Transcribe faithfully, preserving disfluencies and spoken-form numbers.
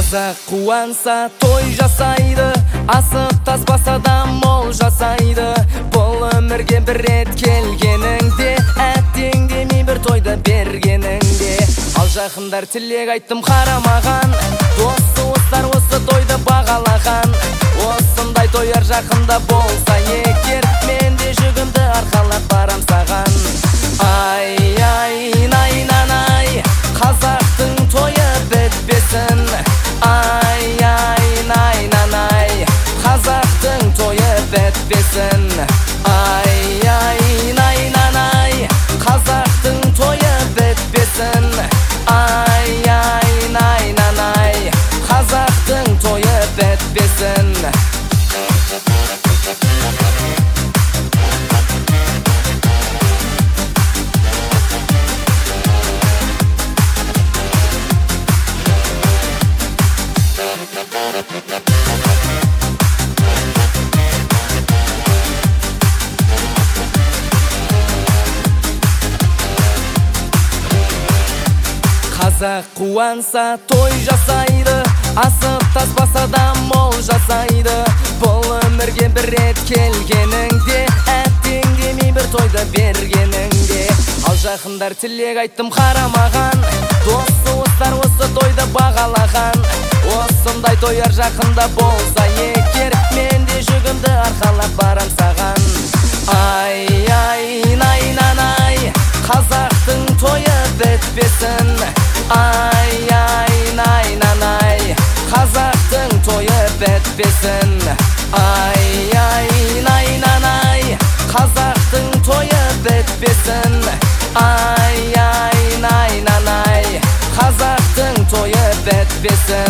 Қазақ қуанса той жасайды, асып таспаса да мол жасайды. Бұл өмірге бір рет келгеніңде, әттең демей бір тойды бергеніңде. Ал жақындар тілек айттым қарамаған, дос туыстар осы тойды бағалаған. Осындай тояр жақында болса егер, мен де жүгімді арқалап барам саған. Ай, ай, най, нанай, қазақтың тойы бітпесін. Ай, ай, най, нанай, қазақтың тойы бітпесін. Ай, ай, най, нанай, қазақтың тойы бітпесін. Ай, ай, най, нанай, қазақтың тойы бітпесін. Қазақ қуанса той жасайды, асып таспаса да мол жасайды. Бұл өмірге бір рет келгеніңде, әттең демей бір тойды бергеніңде. Ал жақындар тілек айттым қарамаған, дос туыстар осы тойды бағалаған. Осындай тояр жақында болса егер, мен де жүгімді арқалап барам саған. Ай, ай, най, нанай, қазақтың тойы бітпесін. Ай, ай, най, нанай, қазақтың тойы бітпесін. Ай, ай, най, нанай, қазақтың тойы бітпесін. Ай, ай, най, нанай, қазақтың тойы бітпесін.